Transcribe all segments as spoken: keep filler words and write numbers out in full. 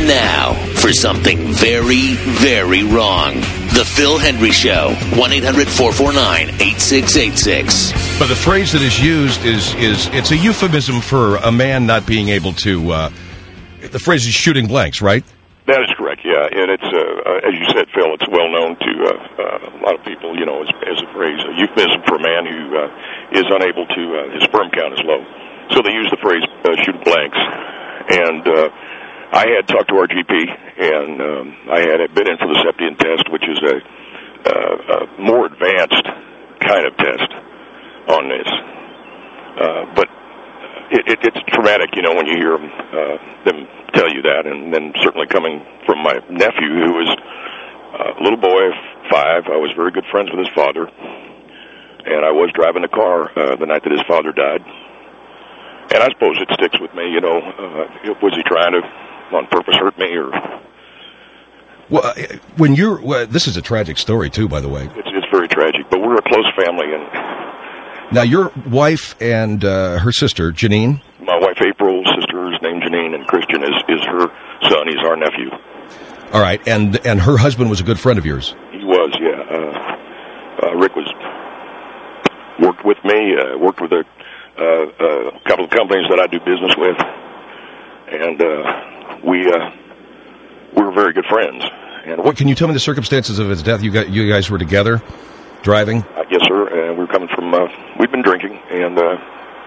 Now, for something very, very wrong. The Phil Hendry Show, one eight hundred four four nine eight six eight six. But the phrase that is used is, is it's a euphemism for a man not being able to, uh, the phrase is shooting blanks, right? That is correct, yeah. And it's, uh, uh, as you said, Phil, it's well known to uh, uh, a lot of people, you know, as, as a phrase, a euphemism for a man who uh, is unable to, uh, his sperm count is low. So they use the phrase uh, shooting blanks. And uh, I had talked to our G P, and um, I had been in for the Septian test, which is a, uh, a more advanced kind of test on this. Uh, but it, it, it's traumatic, you know, when you hear them, uh, them tell you that, and then certainly coming from my nephew, who was a little boy, five. I was very good friends with his father, and I was driving the car uh, the night that his father died. And I suppose it sticks with me, you know, uh, was he trying to, on purpose, hurt me, or... Well, when you're, well, this is a tragic story, too, by the way. It's, it's very tragic, but we're a close family, and... Now, your wife and uh, her sister, Janine? My wife, April, sister is named Janine, and Christian is, is her son. He's our nephew. All right, and and her husband was a good friend of yours? He was, yeah. Uh, uh, Rick was worked with me, uh, worked with a, uh, a couple of companies that I do business with, and uh, we uh, we were very good friends. And what can you tell me the circumstances of his death? You got you guys were together, driving? Uh, yes, sir. And we were coming from. Uh, we'd been drinking, and uh,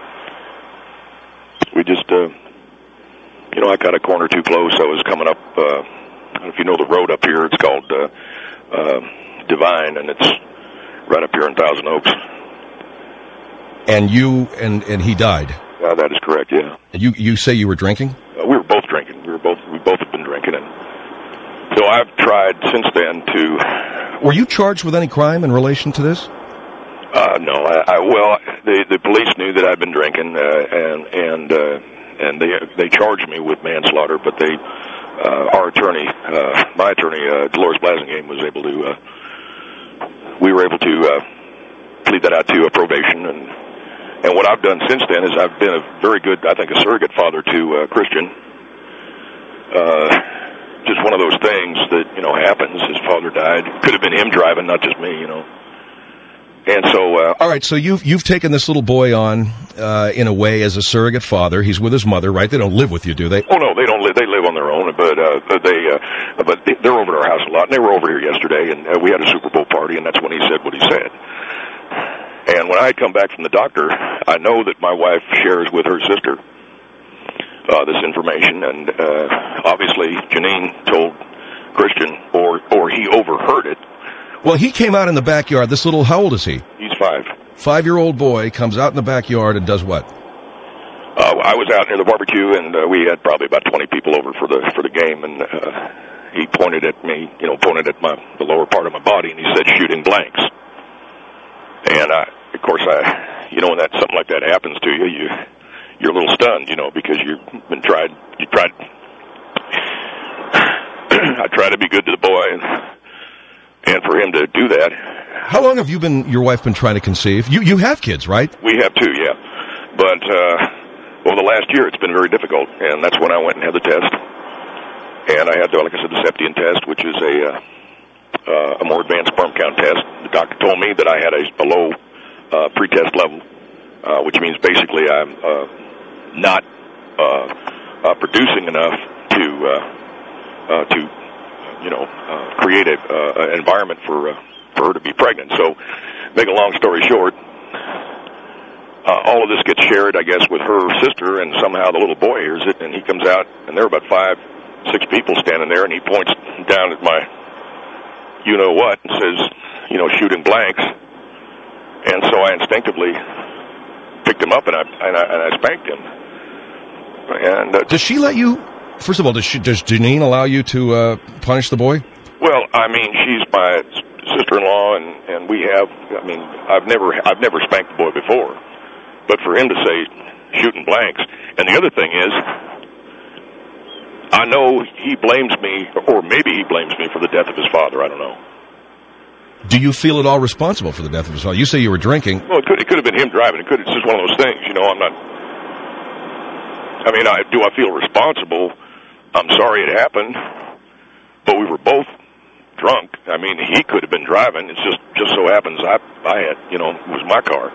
we just, uh, you know, I got a corner too close. I was coming up. Uh, I don't know if you know the road up here. It's called uh, uh, Divine, and it's right up here in Thousand Oaks. And you and and he died. Uh, that is correct. Yeah. And you you say you were drinking? Uh, we were both drinking. We were both we both had been drinking, and so I've tried since then to. Were you charged with any crime in relation to this? Uh, no. I, I well, the the police knew that I'd been drinking, uh, and and uh, and they they charged me with manslaughter, but they uh, our attorney, uh, my attorney, uh, Dolores Blasingame, was able to. Uh, we were able to uh, plead that out to a probation, and and what I've done since then is I've been a very good, I think, a surrogate father to uh, Christian. Uh, just one of those things that, you know, happens. His father died. Could have been him driving, not just me, you know. And so... Uh, All right, so you've, you've taken this little boy on, uh, in a way, as a surrogate father. He's with his mother, right? They don't live with you, do they? Oh, no, they don't live. They live on their own, but uh, they, uh, but they, they're over at our house a lot. And they were over here yesterday, and uh, we had a Super Bowl party, and that's when he said what he said. And when I come back from the doctor, I know that my wife shares with her sister uh, this information, and uh, obviously Janine told Christian, or or he overheard it. Well, he came out in the backyard. This little, how old is he? He's five. Five-year-old boy comes out in the backyard and does what? Uh, I was out near the barbecue, and uh, we had probably about twenty people over for the for the game, and uh, he pointed at me, you know, pointed at my the lower part of my body, and he said, "Shooting blanks." And I, of course, I, you know, when that something like that happens to you, you you're a little stunned, you know, because you've been tried, you tried. I try to be good to the boy, and and for him to do that. How long have you been, your wife, been trying to conceive? You you have kids, right? We have two, yeah, but uh, over the last year, it's been very difficult, and that's when I went and had the test, and I had, the, like I said, the Septian test, which is a. Uh, Uh, a more advanced sperm count test. The doctor told me that I had a, a low uh, pre-test level, uh, which means basically I'm uh, not uh, uh, producing enough to uh, uh, to you know uh, create a, uh, an environment for uh, for her to be pregnant. So, make a long story short, uh, all of this gets shared, I guess, with her sister, and somehow the little boy hears it, and he comes out, and there are about five, six people standing there, and he points down at my you know what, and says, you know, shooting blanks. And so I instinctively picked him up, and I and I, and I spanked him. And uh, does she let you? First of all, does she, does Janine allow you to uh, punish the boy? Well, I mean, she's my sister-in-law, and, and we have. I mean, I've never I've never spanked the boy before, but for him to say shooting blanks, and the other thing is, I know he blames me, or maybe he blames me for the death of his father. I don't know. Do you feel at all responsible for the death of his father? You say you were drinking. Well, it could, it could have been him driving. It could. It's just one of those things. You know, I'm not. I mean, I, do I feel responsible? I'm sorry it happened, but we were both drunk. I mean, he could have been driving. It's just just so happens I I had, you know, it was my car.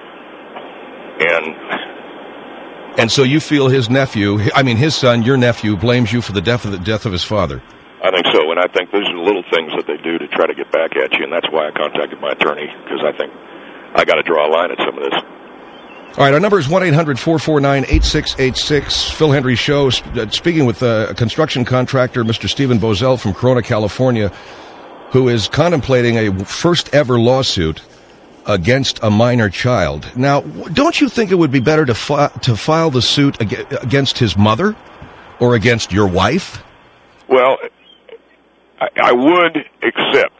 And and so you feel his nephew, I mean his son, your nephew, blames you for the death of the death of his father. I think so, and I think those are the little things that they do to try to get back at you, and that's why I contacted my attorney, because I think I got to draw a line at some of this. All right, our number is one eight hundred four four nine eight six eight six. Phil Hendrie Show, speaking with a construction contractor, Mister Stephen Bozell from Corona, California, who is contemplating a first-ever lawsuit against a minor child. Now, don't you think it would be better to, fi- to file the suit ag- against his mother or against your wife? Well, I, I would, except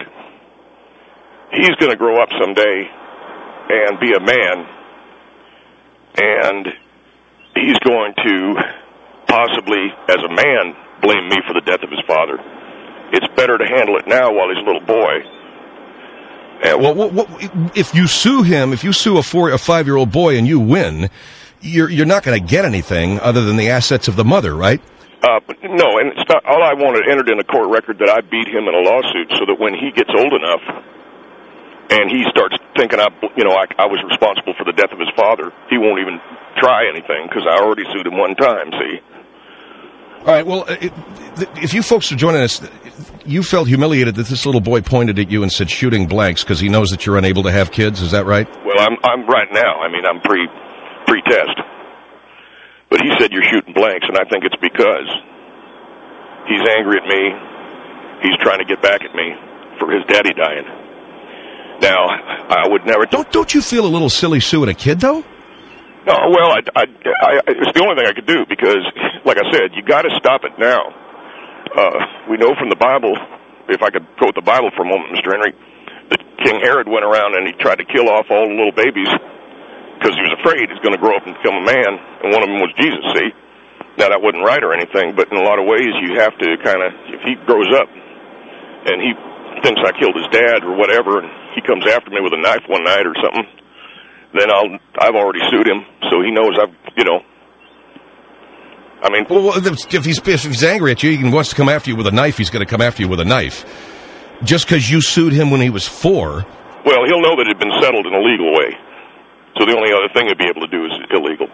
he's going to grow up someday and be a man, and he's going to possibly, as a man, blame me for the death of his father. It's better to handle it now while he's a little boy. And well, what, what, if you sue him, if you sue a four, a five-year-old boy and you win, you're you're not going to get anything other than the assets of the mother, right? Uh, but no, and it's not, all I wanted entered in a court record that I beat him in a lawsuit, so that when he gets old enough and he starts thinking, I, you know, I, I was responsible for the death of his father, he won't even try anything because I already sued him one time. See. All right, well, it, if you folks are joining us, you felt humiliated that this little boy pointed at you and said shooting blanks because he knows that you're unable to have kids. Is that right? Well, I'm I'm right now. I mean, I'm pre, pre-test. But he said you're shooting blanks, and I think it's because he's angry at me. He's trying to get back at me for his daddy dying. Now, I would never... Don't don't you feel a little silly suing a kid, though? No, well, I, I, I, it's the only thing I could do because, like I said, you got to stop it now. Uh, we know from the Bible, if I could quote the Bible for a moment, Mister Henry, that King Herod went around and he tried to kill off all the little babies because he was afraid he's going to grow up and become a man, and one of them was Jesus, see? Now, that wasn't right or anything, but in a lot of ways you have to kind of, if he grows up and he thinks I killed his dad or whatever, and he comes after me with a knife one night or something, then I'll, I've already sued him, so he knows I've, you know, I mean... Well, if he's, if he's angry at you, he wants to come after you with a knife, he's going to come after you with a knife. Just because you sued him when he was four... Well, he'll know that it had been settled in a legal way. So the only other thing he'd be able to do is illegal.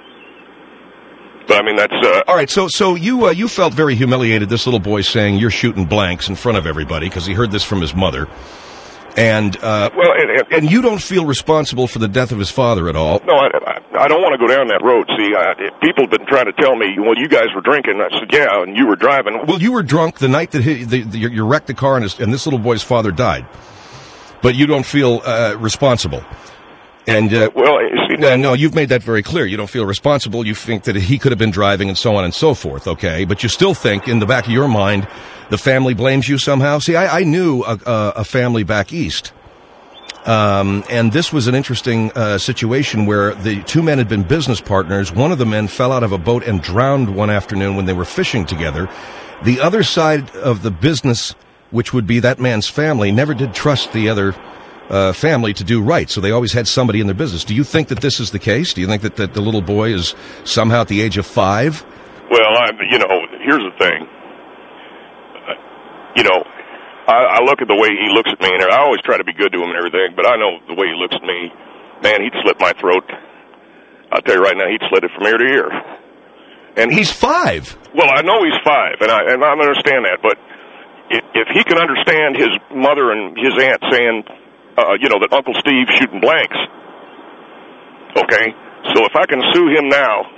But, I mean, that's... Uh, All right, so so you uh, you felt very humiliated, this little boy saying you're shooting blanks in front of everybody because he heard this from his mother. And uh, well, and, and, and you don't feel responsible for the death of his father at all. No, I, I, I don't want to go down that road. See, I, people have been trying to tell me, well, you guys were drinking. I said, yeah, and you were driving. Well, you were drunk the night that he, the, the, you wrecked the car and, his, and this little boy's father died. But you don't feel uh, responsible. And uh, well, see, no, no, you've made that very clear. You don't feel responsible. You think that he could have been driving and so on and so forth, okay? But you still think in the back of your mind the family blames you somehow. See, I, I knew a, a, a family back east. Um, and this was an interesting uh, situation where the two men had been business partners. One of the men fell out of a boat and drowned one afternoon when they were fishing together. The other side of the business, which would be that man's family, never did trust the other uh, family to do right. So they always had somebody in their business. Do you think that this is the case? Do you think that, that the little boy is somehow at the age of five? Well, I'm, you know, here's the thing. Uh, you know, I, I look at the way he looks at me, and I always try to be good to him and everything, but I know the way he looks at me, man, he'd slit my throat. I'll tell you right now, he'd slit it from ear to ear. And he's five. Well, I know he's five, and I and I understand that, but if, if he can understand his mother and his aunt saying, uh, you know, that Uncle Steve's shooting blanks, okay, so if I can sue him now,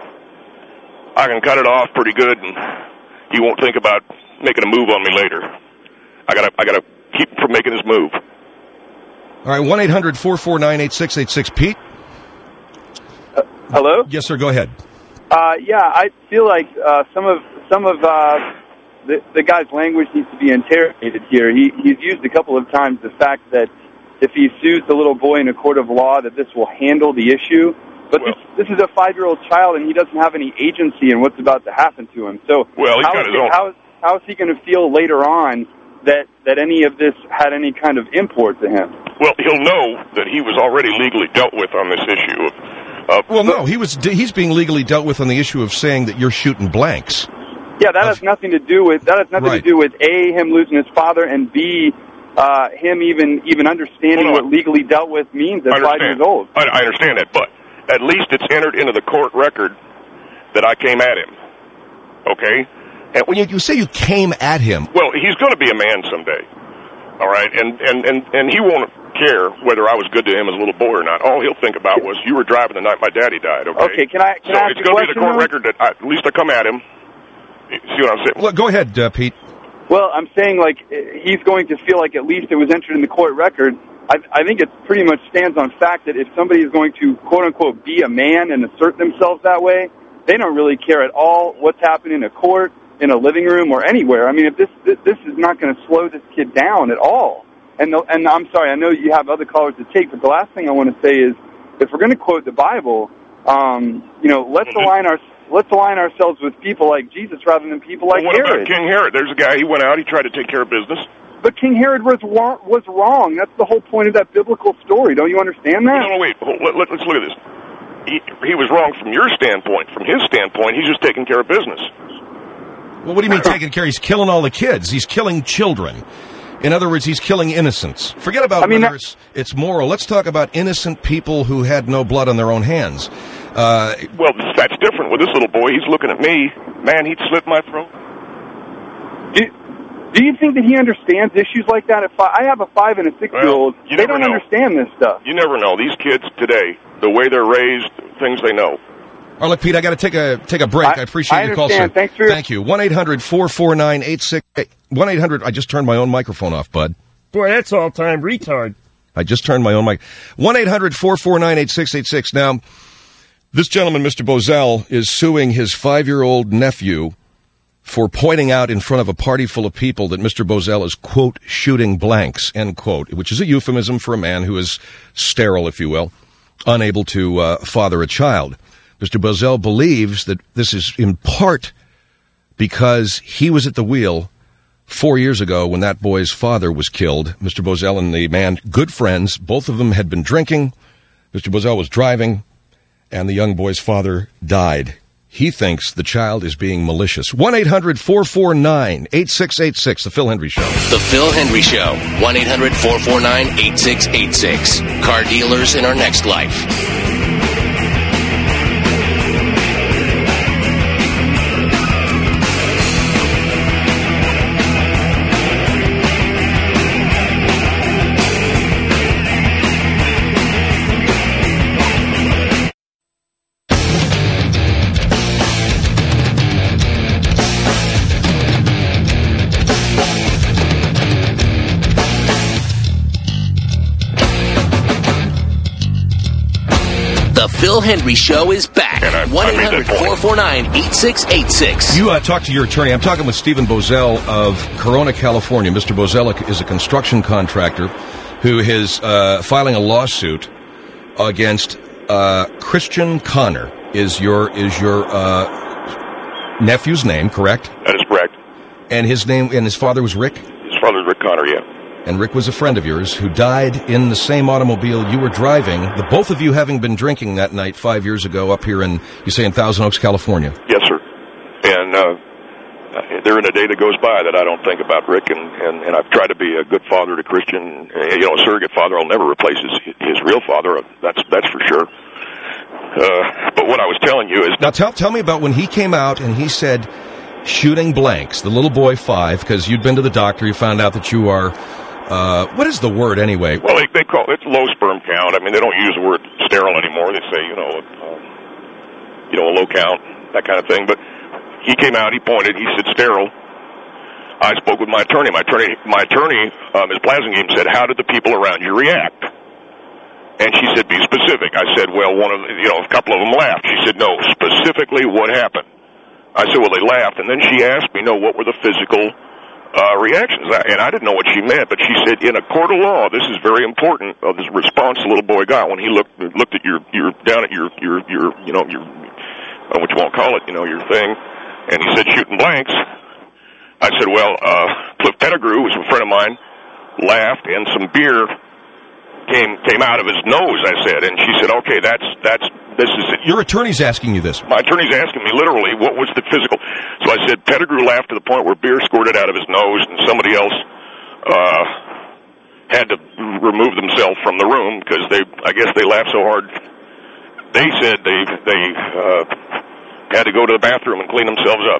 I can cut it off pretty good, and he won't think about making a move on me later. I gotta, I gotta keep him from making his move. All right, one eight hundred four four nine eight six eight six. Pete? Uh, hello? Yes, sir, go ahead. Uh, yeah, I feel like uh, some of some of uh, the, the guy's language needs to be interrogated here. He, he's used a couple of times the fact that if he sues the little boy in a court of law, that this will handle the issue. But well, this, this is a five-year-old child, and he doesn't have any agency in what's about to happen to him. So well, he's how, got is his own. How, is, how is he going to feel later on that, that any of this had any kind of import to him? Well, he'll know that he was already legally dealt with on this issue of... Uh, well, no, he was. He's being legally dealt with on the issue of saying that you're shooting blanks. Yeah, that has nothing to do with that has nothing Right. to do with A, him losing his father, and B, uh, him even even understanding Hold on. what legally dealt with means at I five years understand. old. I, I understand that, but at least it's entered into the court record that I came at him. Okay? And, When you, you say you came at him, well, he's going to be a man someday. All right? And, and, and, and he won't care whether I was good to him as a little boy or not. All he'll think about was, you were driving the night my daddy died, okay? Okay, can I can so I ask it's a going to be question? the court though? record that I, at least I come at him. See what I'm saying? look, go ahead, uh, Pete. Well, I'm saying, like, he's going to feel like at least it was entered in the court record. I, I think it pretty much stands on fact that if somebody is going to, quote-unquote, be a man and assert themselves that way, they don't really care at all what's happening in a court, in a living room, or anywhere. I mean, if this this, this is not going to slow this kid down at all. And the, and I'm sorry, I know you have other callers to take, but the last thing I want to say is, if we're going to quote the Bible, um, you know, let's Mm-hmm. align our let's align ourselves with people like Jesus rather than people like Well, what Herod. about King Herod? There's a guy, he went out, he tried to take care of business. But King Herod was wrong, was wrong. That's the whole point of that biblical story. Don't you understand that? No, no, wait. Hold- Let, let, let's look at this. He, he was wrong from your standpoint. From his standpoint, he's just taking care of business. Well, what do you mean taking care? He's killing all the kids. He's killing children. In other words, he's killing innocents. Forget about I mean, whether that- it's, it's moral. Let's talk about innocent people who had no blood on their own hands. Uh, Well, that's different with this little boy. He's looking at me. Man, he'd slit my throat. Do, do you think that he understands issues like that? At five? I have a five and a six-year-old. Well, you they never don't know. understand this stuff. You never know. These kids today, the way they're raised, things they know. all right, look, Pete, I got to take a take a break. I, I- appreciate I your call, sir. understand. Thanks for your- Thank you. one eight hundred four four nine eight six eight. one eight hundred I just turned my own microphone off, bud. Boy, that's all-time retard. I just turned my own mic. one eight hundred four four nine eight six eight six. Now, this gentleman, Mister Bozell, is suing his five-year-old nephew for pointing out in front of a party full of people that Mister Bozell is, quote, shooting blanks, end quote, which is a euphemism for a man who is sterile, if you will, unable to uh, father a child. Mister Bozell believes that this is in part because he was at the wheel four years ago when that boy's father was killed. Mister Bozell and the man, good friends, both of them had been drinking. Mister Bozell was driving, and the young boy's father died. He thinks the child is being malicious. one eight hundred four four nine eight six eight six, The Phil Hendry Show. The Phil Hendry Show, one eight hundred four four nine eight six eight six. Car dealers in our next life. The Phil Hendry Show is back. And I- I one made eight that hundred point. four four nine eight six eight six. You uh, talk to your attorney. I'm talking with Stephen Bozell of Corona, California. Mister Bozell is a construction contractor who is uh, filing a lawsuit against uh, Christian Connor. Is your is your uh, nephew's name correct? That is correct. And his name and his father was Rick. His father's Rick Connor, yeah. And Rick was a friend of yours who died in the same automobile you were driving. The both of you having been drinking that night five years ago up here in, you say, in Thousand Oaks, California. Yes, sir. And uh, there isn't a day that goes by that I don't think about Rick, and, and, and I've tried to be a good father to Christian. Uh, you know, a surrogate father. I'll never replace his, his real father. That's that's for sure. Uh, but what I was telling you is... Now tell tell me about when he came out and he said shooting blanks, the little boy five, because you'd been to the doctor, you found out that you are, uh, what is the word anyway? Well, they, they call it low sperm count. I mean, they don't use the word sterile anymore. They say, you know, uh, you know, a low count, that kind of thing. But he came out, he pointed, he said sterile. I spoke with my attorney. My attorney, my attorney, uh, Miz Blasingame, said, "How did the people around you react?" And she said, "Be specific." I said, "Well, one of the, you know, a couple of them laughed." She said, "No, specifically what happened?" I said, "Well, they laughed." And then she asked me, "No, what were the physical uh, reactions?" I, and I didn't know what she meant, but she said, "In a court of law, this is very important." Of this response the little boy got when he looked looked at your your down at your your your you know your uh, what you won't call it, you know, your thing, and he said shooting blanks. I said, "Well, uh, Cliff Pettigrew, who's a friend of mine, laughed, and some beer came came out of his nose, I said. And she said, okay, that's, that's, this is it. Your attorney's asking you this. My attorney's asking me literally, what was the physical? So I said, Pettigrew laughed to the point where beer squirted out of his nose, and somebody else uh, had to remove themselves from the room because they, I guess they laughed so hard. They said they, they uh, had to go to the bathroom and clean themselves up.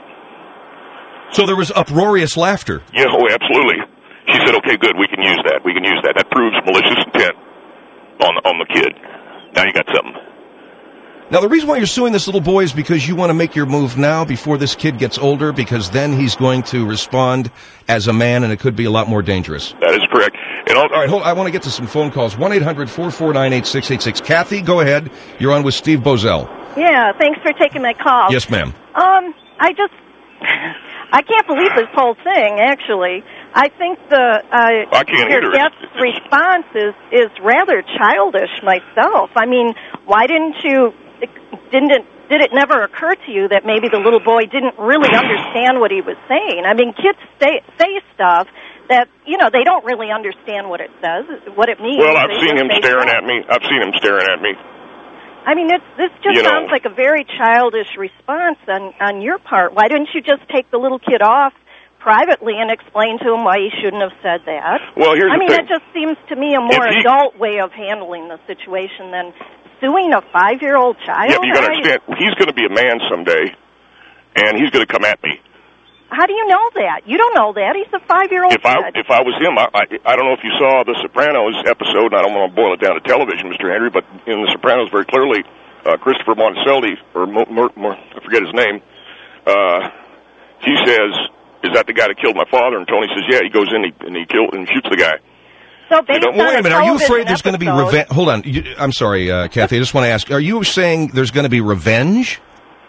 So there was uproarious laughter. Yeah, oh, absolutely. She said, okay, good, we can use that. We can use that. That proves malicious intent on, on the kid. Now you got something. Now, the reason why you're suing this little boy is because you want to make your move now before this kid gets older, because then he's going to respond as a man, and it could be a lot more dangerous. That is correct. And all, all right, hold, I want to get to some phone calls. one eight hundred four four nine eight six eight six. Kathy, go ahead. You're on with Steve Bozell. Yeah, thanks for taking my call. Yes, ma'am. Um, I just, I can't believe this whole thing, actually. I think the uh, I can't your either. guest's response is, is rather childish myself. I mean, why didn't you, didn't it, did it never occur to you that maybe the little boy didn't really understand what he was saying? I mean, kids say, say stuff that, you know, they don't really understand what it says, what it means. Well, I've They seen just him say staring stuff. at me. I've seen him staring at me. I mean, it's, this just You know. sounds like a very childish response on, on your part. Why didn't you just take the little kid off privately and explain to him why he shouldn't have said that? Well, here's I the mean, thing. that just seems to me a more If he- adult way of handling the situation than suing a five-year-old child. Yeah, but you got to I- understand, he's going to be a man someday, and he's going to come at me. How do you know that? You don't know that. He's a five-year-old If I kid. if I was him, I, I I don't know if you saw the Sopranos episode, and I don't want to boil it down to television, Mister Henry, but in the Sopranos, very clearly, uh, Christopher Monticelli, or Mo, Mo, Mo, I forget his name, uh, he says, "Is that the guy that killed my father?" And Tony says, "Yeah." He goes in and he, and he kills and shoots the guy. So based don't- on Wait a minute. Are you television afraid there's going to be episode- revenge? Hold on. You, I'm sorry, uh, Kathy. I just want to ask. Are you saying there's going to be revenge?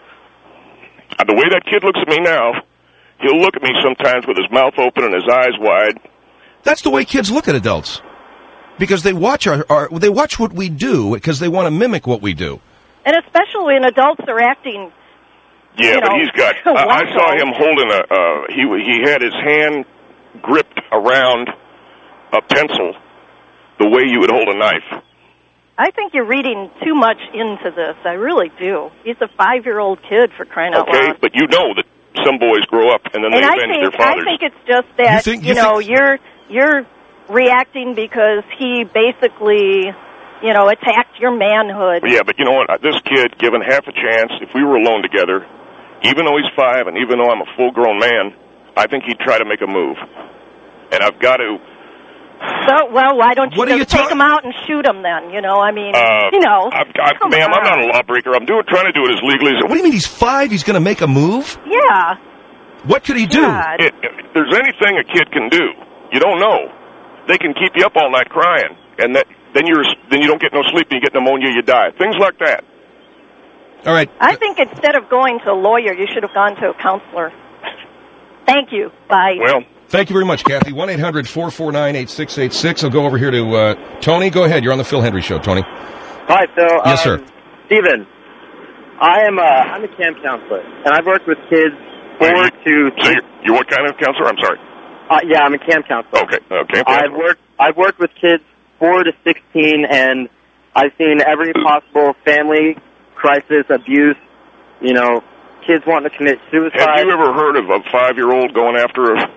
Uh, the way that kid looks at me now, he'll look at me sometimes with his mouth open and his eyes wide. That's the way kids look at adults, because they watch our, our they watch what we do because they want to mimic what we do. And especially when adults are acting. Yeah, You but know, he's got. I, I wacko. saw him holding a. Uh, he he had his hand gripped around a pencil, the way you would hold a knife. I think you're reading too much into this. I really do. He's a five-year-old kid, for crying out Okay, loud. but you know that some boys grow up and then And they I avenge think their fathers. I think it's just that You think- you, you know think- you're you're reacting because he basically you know attacked your manhood. Yeah, but you know what? This kid, given half a chance, if we were alone together, even though he's five and even though I'm a full-grown man, I think he'd try to make a move. And I've got to. So well, why don't you What are just you take ta- him out and shoot him then? You know, I mean, Uh, you know, I've, I've, come ma'am, on. I'm not a lawbreaker. I'm doing, trying to do it as legally as. What do you mean he's five? He's going to make a move? Yeah. What could he do? God. It, if there's anything a kid can do, you don't know. They can keep you up all night crying, and that then you're then you don't get no sleep, and you get pneumonia, you die. Things like that. All right. I think instead of going to a lawyer, you should have gone to a counselor. Thank you. Bye. Well, Thank you very much, Kathy. one eight hundred four four nine eight six eight six. I'll go over here to uh, Tony. Go ahead. You're on the Phil Hendry Show, Tony. Hi, Phil. Yes, um, sir. Steven, I am a, I'm a camp counselor, and I've worked with kids four you, to so you're, you're what kind of counselor? I'm sorry. uh, yeah, I'm a camp counselor. Okay, okay. I've worked I've worked with kids four to sixteen, and I've seen every possible family crisis, abuse. You know, kids wanting to commit suicide. Have you ever heard of a five-year-old going after a?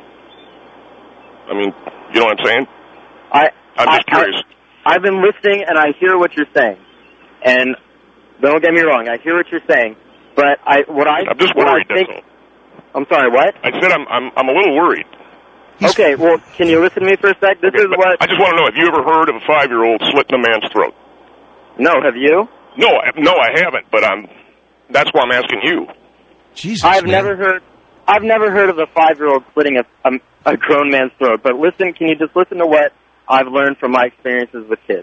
I mean, you know what I'm saying? I I'm just I, curious. I, I've been listening, and I hear what you're saying, and don't get me wrong, I hear what you're saying, but I what I I'm just what I worried. That's think, all. I'm sorry, what? I said I'm I'm I'm a little worried. He's- Okay, well, can you listen to me for a sec? This Okay, is but what... I just want to know: have you ever heard of a five-year-old slitting a man's throat? No, have you? No, I, no, I haven't. But I'm. That's why I'm asking you. Jesus, I've man. never heard... I've never heard of a five-year-old slitting a, a, a grown man's throat, but listen, can you just listen to what I've learned from my experiences with kids?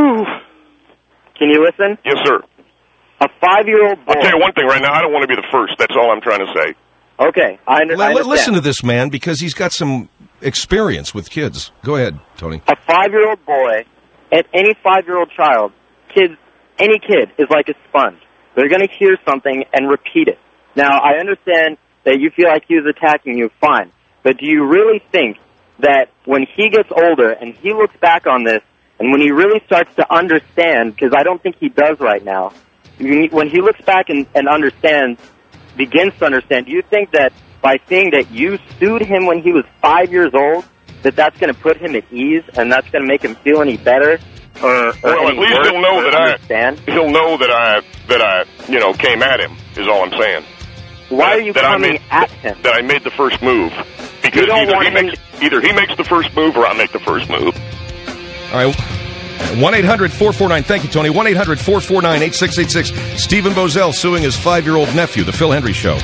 Can you listen? Yes, sir. A five-year-old boy... I'll tell you one thing right now. I don't want to be the first. That's all I'm trying to say. Okay, I, under, L- I l- understand. listen to this man because he's got some experience with kids. Go ahead, Tony. A five-year-old boy and any five-year-old child, kids, any kid is like a sponge. They're going to hear something and repeat it. Now, I understand that you feel like he was attacking you, fine. But do you really think that when he gets older and he looks back on this, And when he really starts to understand, because I don't think he does right now, when he looks back and, and understands, begins to understand, do you think that by seeing that you sued him when he was five years old, that that's going to put him at ease and that's going to make him feel any better? Or, or well, any at least worse he'll know that understand? I he'll know that I that I you know came at him is all I'm saying. Why that, are you that coming I made, at him? That I made the first move because don't either want he him makes either he makes the first move or I make the first move. All right. one eight hundred four four nine, thank you, Tony. one eight hundred four four nine eight six eight six. Stephen Bozell suing his five-year-old nephew, The Phil Hendrie Show.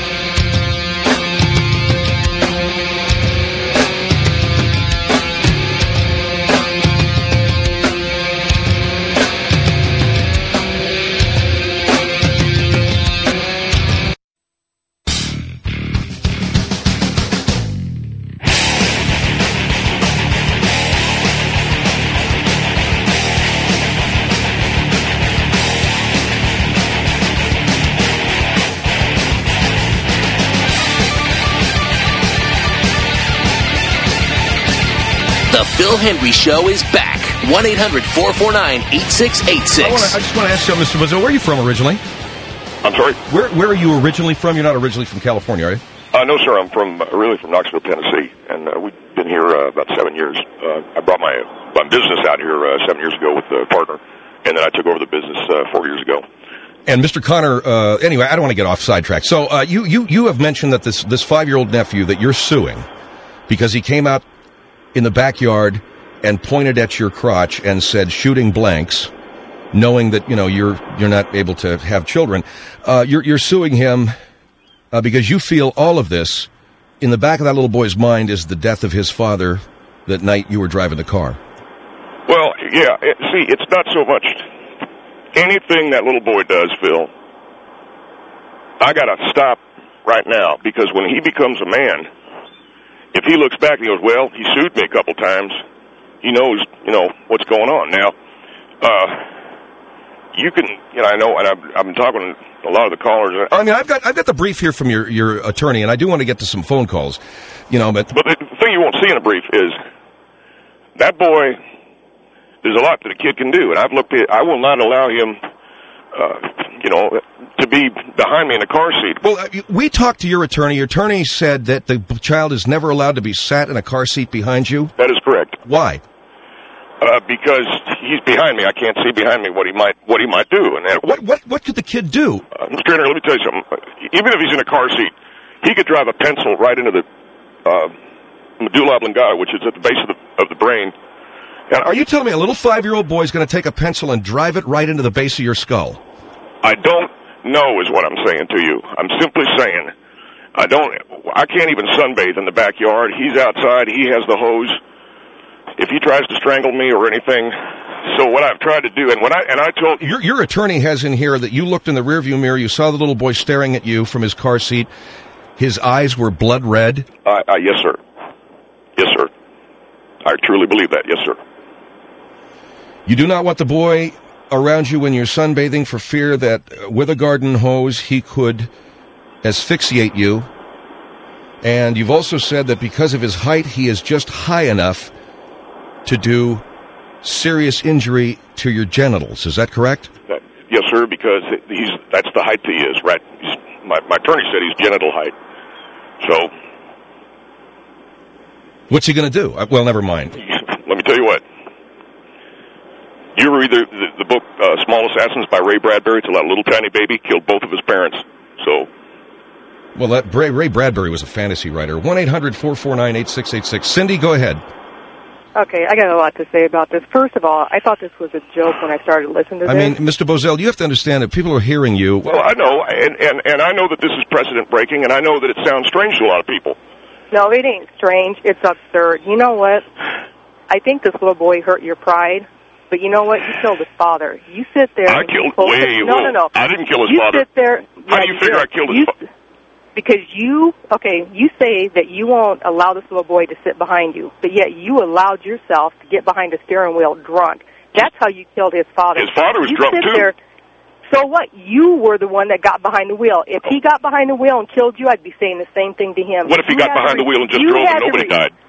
The Phil Hendrie Show is back. one eight hundred four four nine eight six eight six. I, wanna, I just want to ask you, Mister Bozell, where are you from originally? I'm sorry? Where Where are you originally from? You're not originally from California, are you? Uh, no, sir. I'm from uh, really from Knoxville, Tennessee, and uh, we've been here uh, about seven years. Uh, I brought my my business out here uh, seven years ago with a partner, and then I took over the business uh, four years ago. And Mister Connor, uh, anyway, I don't want to get off sidetrack. So uh, you, you, you have mentioned that this, this five-year-old nephew that you're suing because he came out in the backyard and pointed at your crotch and said shooting blanks, knowing that, you know, you're you're not able to have children. Uh, you're, you're suing him uh, because you feel all of this in the back of that little boy's mind is the death of his father that night you were driving the car. Well, yeah, it, see, it's not so much anything that little boy does, Phil. I got to stop right now because when he becomes a man, if he looks back and he goes, well, he sued me a couple times, he knows, you know, what's going on. Now, uh, you can, you know, I know, and I've, I've been talking to a lot of the callers. I mean, I've got I've got the brief here from your, your attorney, and I do want to get to some phone calls, you know, but... But the thing you won't see in a brief is that boy, there's a lot that a kid can do, and I've looked at, I will not allow him, uh, you know, to be behind me in a car seat. Well, uh, we talked to your attorney. Your attorney said that the child is never allowed to be sat in a car seat behind you. That is correct. Why? Uh, because he's behind me. I can't see behind me what he might what he might do. And that, what what what could the kid do? Uh, Mister Henry, let me tell you something. Even if he's in a car seat, he could drive a pencil right into the uh, medulla oblongata, which is at the base of the of the brain. And Are you telling me a little five-year-old boy is going to take a pencil and drive it right into the base of your skull? I don't know is what I'm saying to you. I'm simply saying I don't. I can't even sunbathe in the backyard. He's outside. He has the hose. If he tries to strangle me or anything, so what I've tried to do, and when I and I told your your attorney has in here that you looked in the rearview mirror, you saw the little boy staring at you from his car seat. His eyes were blood red. Uh, uh, yes, sir. Yes, sir. I truly believe that. Yes, sir. You do not want the boy around you when you're sunbathing for fear that uh, with a garden hose he could asphyxiate you. And you've also said that because of his height, he is just high enough to do serious injury to your genitals. Is that correct? That, yes, sir, because he's that's the height he is, right? He's, my, my attorney said he's genital height. So... What's he going to do? Uh, well, never mind. Let me tell you what. You ever read the, the, the book uh, Small Assassins by Ray Bradbury? It's about a little tiny baby killed both of his parents. So... Well, that, Ray, Ray Bradbury was a fantasy writer. one eight hundred four four nine eight six eight six. Cindy, go ahead. Okay, I got a lot to say about this. First of all, I thought this was a joke when I started listening to I this. mean, Mister Bozell, you have to understand that people are hearing you. Well, I know, and, and, and I know that this is precedent-breaking, and I know that it sounds strange to a lot of people. No, it ain't strange. It's absurd. You know what? I think this little boy hurt your pride, but you know what? You killed his father. You sit there... I killed... Wait, no, no, no. I didn't kill his you father. You sit there... How yeah, do you figure you, I killed his you, father? Because you, okay, you say that you won't allow this little boy to sit behind you, but yet you allowed yourself to get behind a steering wheel drunk. That's how you killed his father. His father was you drunk, sit too. There, so what? You were the one that got behind the wheel. If he got behind the wheel and killed you, I'd be saying the same thing to him. What if he you got behind re- the wheel and just you drove and had to nobody re- died?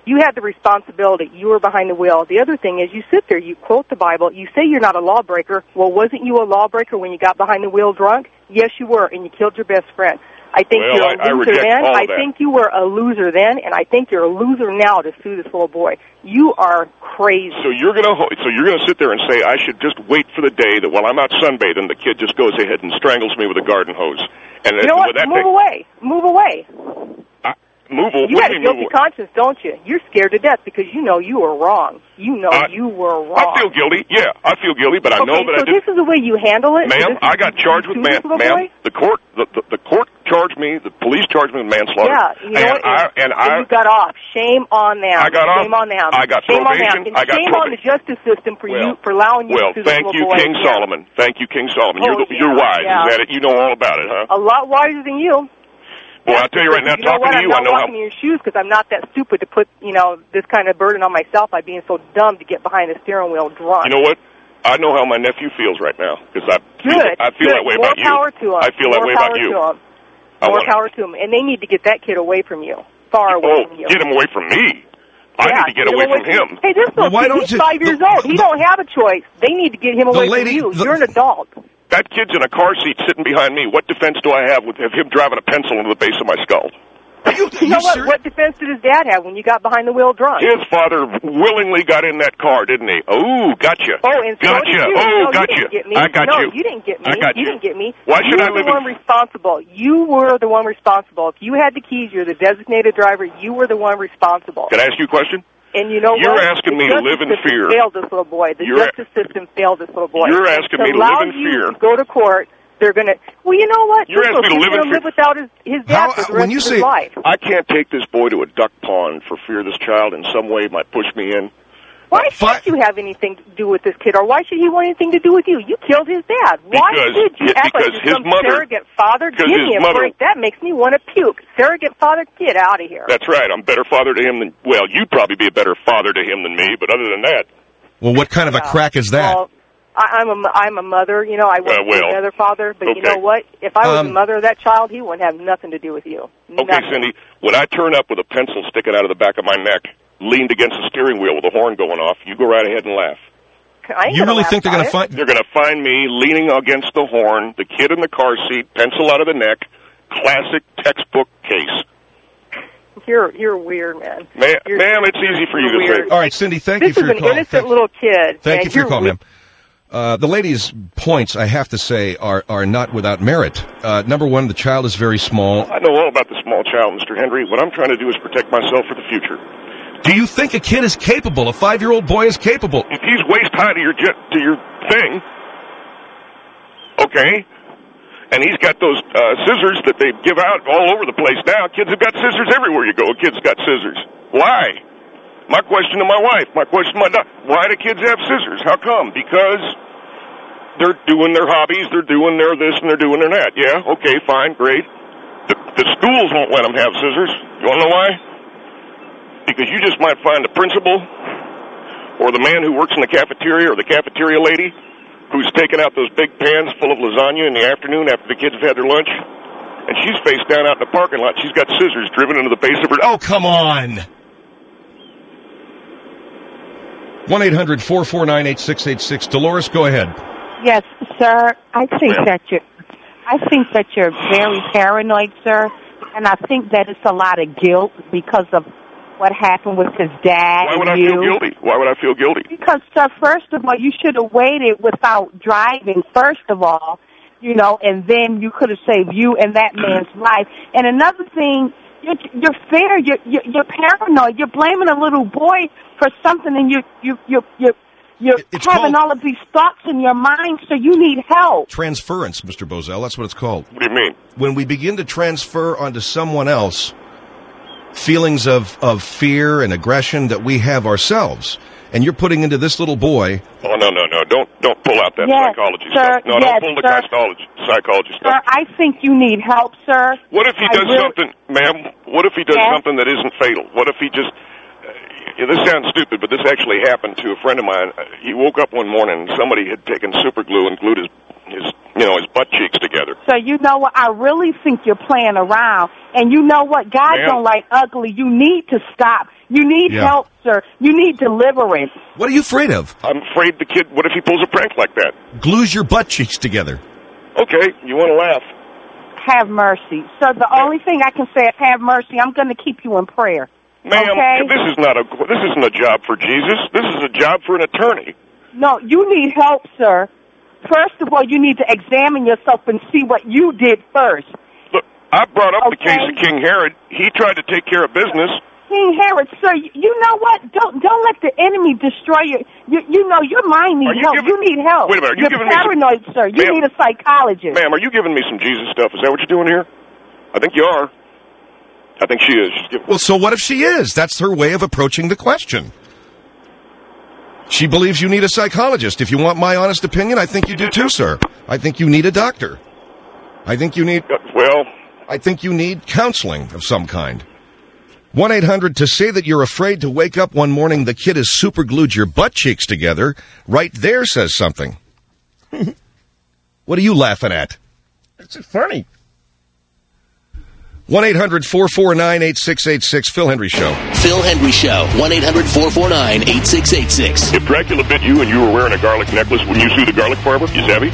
You had the responsibility. You were behind the wheel. The other thing is you sit there, you quote the Bible, you say you're not a lawbreaker. Well, wasn't you a lawbreaker when you got behind the wheel drunk? Yes, you were, and you killed your best friend. I think well, you're I, a loser I then. all I that. think you were a loser then, and I think you're a loser now to sue this little boy. You are crazy. So you're gonna ho- so you're gonna sit there and say I should just wait for the day that while I'm out sunbathing, the kid just goes ahead and strangles me with a garden hose. And you know what? That Move make, away. Move away. I, move away. You What got do a you mean guilty move away? conscience, don't you? You're scared to death because you know you were wrong. You know I, you were wrong. I feel guilty. Yeah, I feel guilty, but I okay, know that so I did. this is the way you handle it? Ma'am, I got charged with man. Ma'am, the court, the, the, the court charged me. The police charged me with manslaughter. Yeah, you know and what? I, and and I, you got off. Shame on them. I got off. Shame on them. I got shame probation. on them. And I got shame on the probation. justice system for well, you for allowing you well, to sue this thank little you, boy. King Yeah. Solomon. Thank you, King Solomon. Oh, you're the, yeah, you're wise. yeah. Is that it? You know all about it, huh? A lot wiser than you. Well, I'll tell you right now, you know talking what? to you, I'm not I know how. walking in your shoes because I'm not that stupid to put, you know, this kind of burden on myself by being so dumb to get behind the steering wheel drunk. You know what? I know how my nephew feels right now because I feel, Good. I feel Good. that way More about you. power to him. I feel More that way power about you. To him. I More wanna- power to him, and they need to get that kid away from you, far away Oh, from you. get him away from me. I Yeah, need to get away from him. Hey, this Well, little why kid, don't he's you- five years the- old. He the- don't have a choice. They need to get him away lady- from you. the- You're an adult. That kid's in a car seat sitting behind me. What defense do I have with of him driving a pencil into the base of my skull? Are you, You know you what? serious? What defense did his dad have when you got behind the wheel drunk? His father willingly got in that car, didn't he? Oh, gotcha. Oh, and so gotcha. did you. Oh, no, gotcha. You didn't get me. I got no, you. you didn't get me. I got you you. didn't get me. Why should you I were live the in- one responsible. You were the one responsible. If you had the keys, you're the designated driver. You were the one responsible. Can I ask you a question? And you know You're what? asking the me to justice live in system fear. Failed this little boy. The You're- justice system failed this little boy. You're asking to me to allow live in you fear. To go to court. They're gonna. Well, you know what? You're This asking me to little live kid's in gonna live without his his dad How- for the when rest you of say- his life. I can't take this boy to a duck pond for fear this child in some way might push me in. Why Fi- should you have anything to do with this kid, or why should he want anything to do with you? You killed his dad. Why Because- did you yeah, act like because you're his some mother- surrogate father? Give because his me a mother- break. That makes me want to puke. Surrogate father, get out of here. That's right. I'm a better father to him than, well, you'd probably be a better father to him than me, but other than that, Well, what kind of a Yeah. crack is that? Well, I, I'm a I'm a mother. You know, I wasn't Uh, well, another father, but you okay. know what? If I was Um, the mother of that child, he wouldn't have nothing to do with you. okay, Nothing. Cindy, when I turn up with a pencil sticking out of the back of my neck, leaned against the steering wheel with a horn going off, you go right ahead and laugh. I ain't You gonna really laugh think they're about going to it. find? They're going to find me leaning against the horn, the kid in the car seat, pencil out of the neck, classic textbook case. You're you're weird, man. Ma- You're- ma'am, it's easy for you you're to weird. say. All right, Cindy, thank This you for is your an call. innocent Thank- little kid. Thank and you for your you're call, weird. ma'am. Uh, the lady's points, I have to say, are, are not without merit. Uh, number one, the child is very small. I know all about the small child, Mister Henry. What I'm trying to do is protect myself for the future. Do you think a kid is capable? A five-year-old boy is capable? If he's waist high to your jet, to your thing, okay, and he's got those uh, scissors that they give out all over the place now. Kids have got scissors everywhere you go. A kid's got scissors. Why? My question to my wife, my question to my doc, why do kids have scissors? How come? Because they're doing their hobbies, they're doing their this, and they're doing their that. Yeah, okay, fine, great. The, the schools won't let them have scissors. You want to know why? Because you just might find the principal or the man who works in the cafeteria or the cafeteria lady who's taking out those big pans full of lasagna in the afternoon after the kids have had their lunch, and she's face down out in the parking lot. She's got scissors driven into the base of her... Oh, come on. one eight hundred four four nine eight six eight six. Dolores, go ahead. Yes, sir. I think Ma'am. that you're. I think that you're very paranoid, sir, and I think that it's a lot of guilt because of what happened with his dad Why would and I you. feel guilty? Why would I feel guilty? Because, sir, first of all, you should have waited without driving. First of all, you know, and then you could have saved you and that man's life. And another thing, you're, you're fair. You're, you're, you're paranoid. You're blaming a little boy for something, and you you you you. You're It's having called- all of these thoughts in your mind, so you need help. Transference, Mister Bozell. That's what it's called. What do you mean? When we begin to transfer onto someone else feelings of, of fear and aggression that we have ourselves, and you're putting into this little boy... Oh, no, no, no. Don't don't pull out that Yes, psychology sir. stuff. No, Yes, don't pull the sir. psychology, psychology Sir, stuff. I think you need help, sir. What if he I does really- something, ma'am? What if he does Yes? something that isn't fatal? What if he just... Uh, this sounds stupid, but this actually happened to a friend of mine. Uh, he woke up one morning and somebody had taken super glue and glued his his, you know, his butt cheeks together. So you know what? I really think you're playing around. And you know what? God Ma'am. don't like ugly. You need to stop. You need Yeah. help, sir. You need deliverance. What are you afraid of? I'm afraid the kid, what if he pulls a prank like that? Glues your butt cheeks together. Okay, you want to laugh. Have mercy. Sir, the only thing I can say is have mercy. I'm going to keep you in prayer. Ma'am, Okay? this is not a this isn't a job for Jesus. This is a job for an attorney. No, you need help, sir. First of all, you need to examine yourself and see what you did first. Look, I brought up the Okay. case of King Herod. He tried to take care of business. King Herod, sir, you, you know what? Don't don't let the enemy destroy you. You, you know your mind Are needs you help. giving- you need help. Wait a minute, are you You're giving me some- paranoid, sir. You Ma'am. need a psychologist. Ma'am, are you giving me some Jesus stuff? Is that what you're doing here? I think you are. I think she is. She's giving... Well, so what if she is? That's her way of approaching the question. She believes you need a psychologist. If you want my honest opinion, I think you do too, sir. I think you need a doctor. I think you need... Well... I think you need counseling of some kind. one eight hundred to say that you're afraid to wake up one morning the kid has superglued your butt cheeks together, right there says something. What are you laughing at? It's funny. one eight hundred four four nine eight six eight six, Phil Hendry Show. Phil Hendry Show, one eight hundred four four nine eight six eight six. If Dracula bit you and you were wearing a garlic necklace, wouldn't you sue the garlic farmer? You savvy?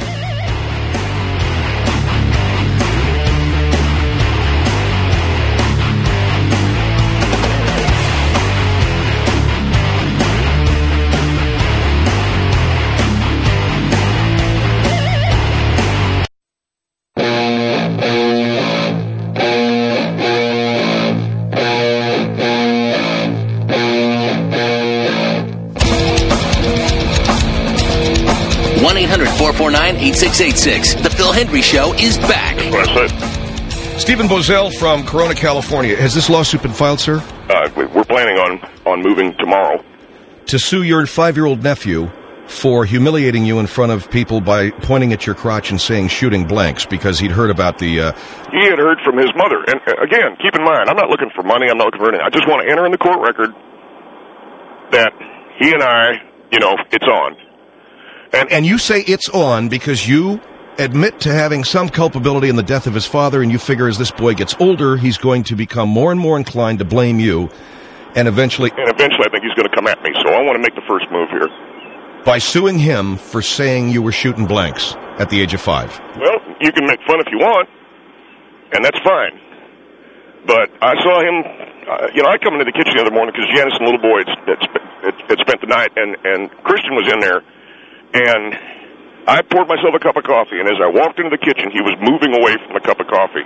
one eight hundred four four nine eight six eight six. The Phil Hendry Show is back. What I said. Stephen Bozell from Corona, California. Has this lawsuit been filed, sir? Uh, we- we're planning on, on moving tomorrow. To sue your five-year-old nephew for humiliating you in front of people by pointing at your crotch and saying shooting blanks because he'd heard about the... Uh, He had heard from his mother. And uh, again, keep in mind, I'm not looking for money. I'm not looking for anything. I just want to enter in the court record that he and I, you know, it's on. and, and you say it's on because you admit to having some culpability in the death of his father, and you figure as this boy gets older, he's going to become more and more inclined to blame you, and eventually... And eventually I think he's going to come at me. So I want to make the first move here. By suing him for saying you were shooting blanks at the age of five. Well, you can make fun if you want, and that's fine. But I saw him, uh, you know, I come into the kitchen the other morning because Janice and the little boy had, had, had, had spent the night, and, and Christian was in there, and I poured myself a cup of coffee, and as I walked into the kitchen, he was moving away from the cup of coffee.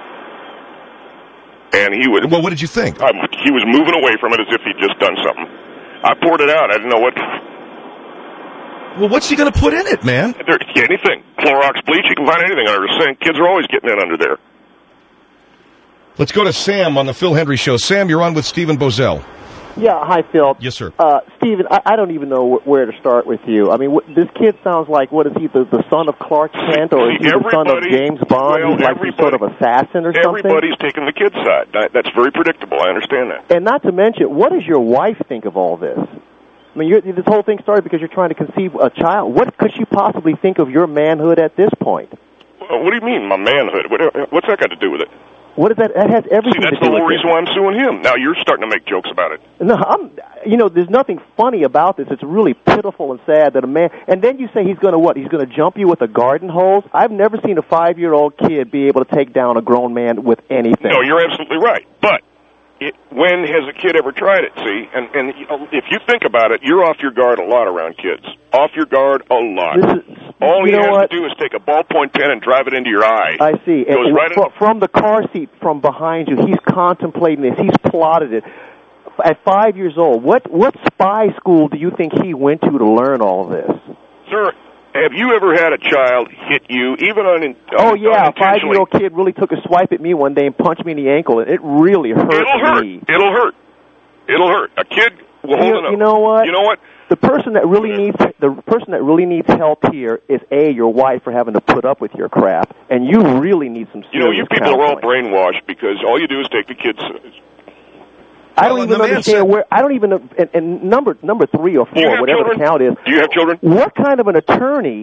And he was... Well, what did you think? I, he was moving away from it as if he'd just done something. I poured it out. I didn't know what... Well, what's he going to put in it, man? There, anything. Clorox bleach, you can find anything under the sink. Kids are always getting in under there. Let's go to Sam on the Phil Hendry Show. Sam, you're on with Stephen Bozell. Yeah, hi, Phil. Yes, sir. Uh, Stephen, I, I don't even know wh- where to start with you. I mean, wh- this kid sounds like, what is he, the, the son of Clark Kent, or is he the son of James Bond? Well, He's like some sort of assassin or something? Everybody's taking the kid's side. That, that's very predictable. I understand that. And not to mention, what does your wife think of all this? I mean, you're, this whole thing started because you're trying to conceive a child. What could she possibly think of your manhood at this point? Well, what do you mean, my manhood? What, what's that got to do with it? What is that? That has everything See, that's to do the whole with reason why I'm suing him. Now you're starting to make jokes about it. No, I'm. You know, there's nothing funny about this. It's really pitiful and sad that a man. And then you say he's going to what? He's going to jump you with a garden hose. I've never seen a five-year-old kid be able to take down a grown man with anything. No, you're absolutely right. But it, when has a kid ever tried it? See, and and you know, if you think about it, you're off your guard a lot around kids. Off your guard a lot. This is, All he you know has what? to do is take a ballpoint pen and drive it into your eye. I see. Goes And right fr- in- from the car seat, from behind you, he's contemplating this. He's plotted it. At five years old, what what spy school do you think he went to to learn all of this? Sir, have you ever had a child hit you, even un- Oh yeah, a unintentionally? five-year-old kid really took a swipe at me one day and punched me in the ankle, and it really hurt It'll hurt. me. It'll hurt. It'll hurt. A kid will hold You, it up. you know what? You know what? The person that really needs the person that really needs help here is A, your wife for having to put up with your crap, and you really need some serious You know, you people are all counseling. brainwashed because all you do is take the kids. I Well, don't and even the man understand said- where. I don't even. And, and number number three or Do you four, have whatever children? the count is. Do you have children? What kind of an attorney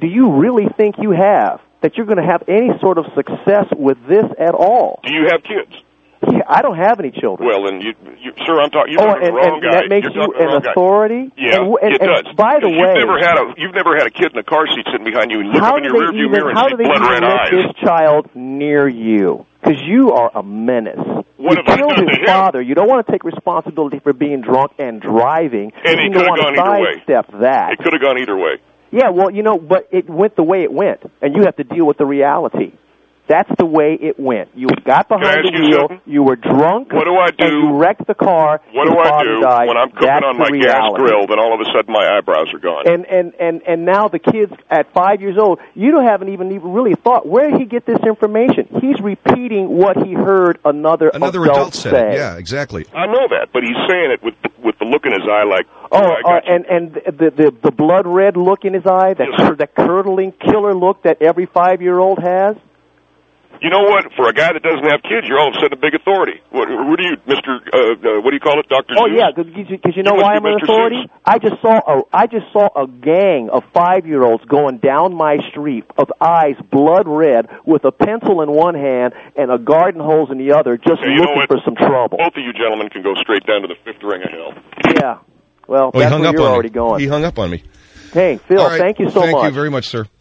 do you really think you have, that you're going to have any sort of success with this at all? Do you have kids? Yeah, I don't have any children. Well, then, you, you, sir, I'm talking. You're oh, talking and, the wrong and guy. that makes you're you an authority. Guy. Yeah, and, and, it and does. By the way, you've never had a you've never had a kid in a car seat sitting behind you and look how up in do your they rearview even, mirror and how see do they blood even red let eyes. this child near you? Because you are a menace. What you have I killed done to his him? father. You don't want to take responsibility for being drunk and driving. And it you could don't have want gone to either way. sidestep that. It could have gone either way. Yeah, well, you know, but it went the way it went, and you have to deal with the reality. That's the way it went. You got behind the wheel, you, you were drunk, what do I do? and you wrecked the car. What do I do died. when I'm cooking That's on my reality. gas grill, then all of a sudden my eyebrows are gone? And, and, and, and now the kids at five years old, you don't haven't even, even really thought, where did he get this information? He's repeating what he heard another, another adult, adult said say. It. Yeah, exactly. I know that, but he's saying it with with the look in his eye like, oh, oh I got uh, and, and the, the, the blood red look in his eye, that, yes. that curdling killer look that every five-year-old has. You know what? For a guy that doesn't have kids, you're all of a sudden a big authority. What, what are you, Mister Uh, uh, what do you call it, Doctor Oh Zeus? yeah, because you know you why I'm an Mister authority. Zeus. I just saw a I just saw a gang of five-year-olds going down my street, of eyes blood red, with a pencil in one hand and a garden hose in the other, just okay, you looking know for some trouble. Both of you gentlemen can go straight down to the fifth ring of hell. Yeah. Well, oh, that's he hung where up you're on already me. going. He hung up on me. Hey, Phil, right. thank you so thank much. Thank you very much, sir.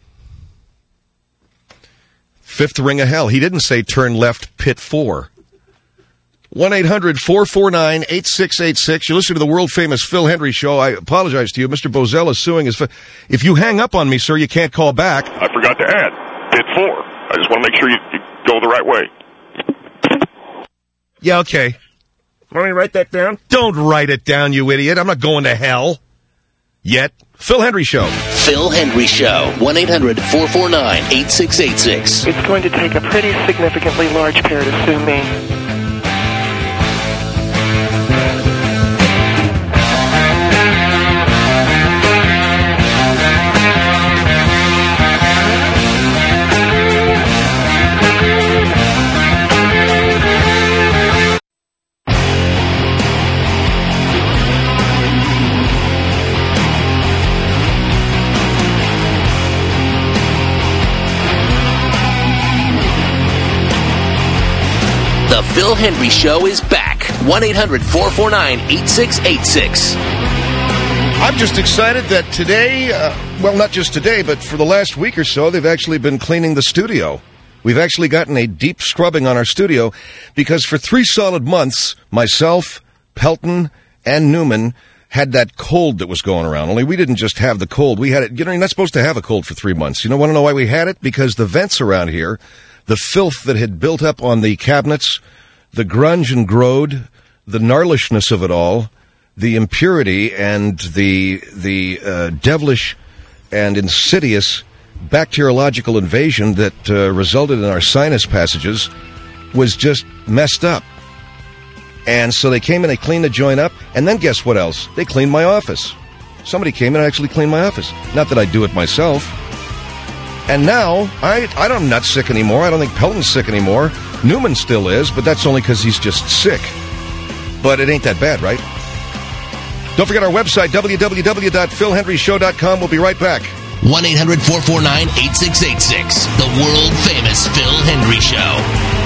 Fifth ring of hell. He didn't say turn left, pit four. one eight hundred four four nine eight six eight six. You listen to the world-famous Phil Hendry Show. I apologize to you. Mister Bozell is suing his... Fa- if you hang up on me, sir, you can't call back. I forgot to add pit four. I just want to make sure you, you go the right way. Yeah, okay. Want me to write that down? Don't write it down, you idiot. I'm not going to hell. Yet. Phil Hendry Show. Phil Hendry Show. one eight hundred four four nine eight six eight six. It's going to take a pretty significantly large pair to sue me. The Phil Hendry Show is back. one eight hundred four four nine eight six eight six. I'm just excited that today, uh, well, not just today, but for the last week or so, they've actually been cleaning the studio. We've actually gotten a deep scrubbing on our studio because for three solid months, myself, Pelton, and Newman had that cold that was going around. Only we didn't just have the cold. We had it, you know, you're not supposed to have a cold for three months. You know, want to know why we had it? Because the vents around here, the filth that had built up on the cabinets, the grunge and grode, the gnarlishness of it all, the impurity and the the uh, devilish and insidious bacteriological invasion that uh, resulted in our sinus passages was just messed up. And so they came and they cleaned the joint up, and then guess what else? They cleaned my office. Somebody came in and actually cleaned my office. Not that I do it myself. And now, I, I don't, I'm not sick anymore. I don't think Pelton's sick anymore. Newman still is, but that's only because he's just sick. But it ain't that bad, right? Don't forget our website, w w w dot phil hendry show dot com. We'll be right back. one eight hundred four four nine eight six eight six. The world-famous Phil Hendry Show.